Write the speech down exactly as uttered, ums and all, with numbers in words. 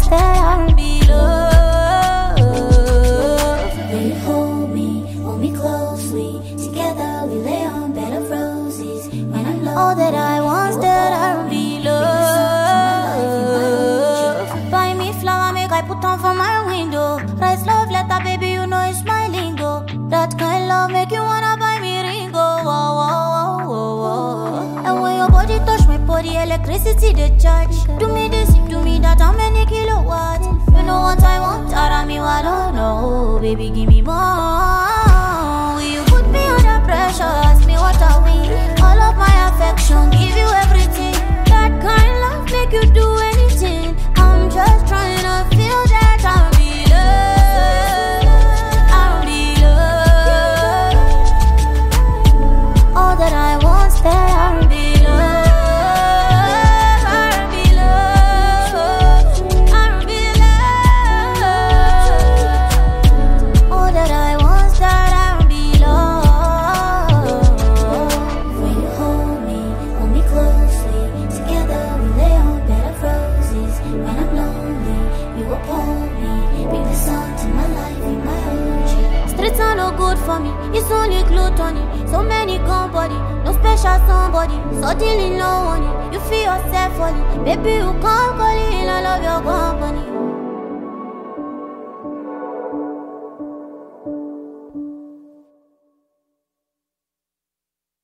that R and B love. When you hold me, hold me closely. Together we lay on bed of roses. When I'm lonely, All that I want, that R and B love. Buy me flower, make I put on for my window. Write love letter, baby, you know it's my lingo. That kind love make you wanna buy me ringo. Whoa, whoa, whoa, whoa. And when your body touch my body, electricity they charge. Do me this, do me that, how many kilowatts? You know what I want, Arami, I don't know. Baby, give me more. Will you put me under pressure? Ask me what are we? All of my affection, give you everything. That kind love make you do anything. I'm just trying to feel that R and B love. R and B love. All that I want is that R and B love. R and B love. R and B love. All that I want is that R and B love. when you hold me, hold me closely. Together we lay on bed of roses. When I'm lonely, you uphold me. Bring the sun to my life, be my O G. Streets are no good for me, it's only gluttony. So many company, no special somebody. Suddenly no money, you feel yourself falling. Baby, you can't call it, I love your company.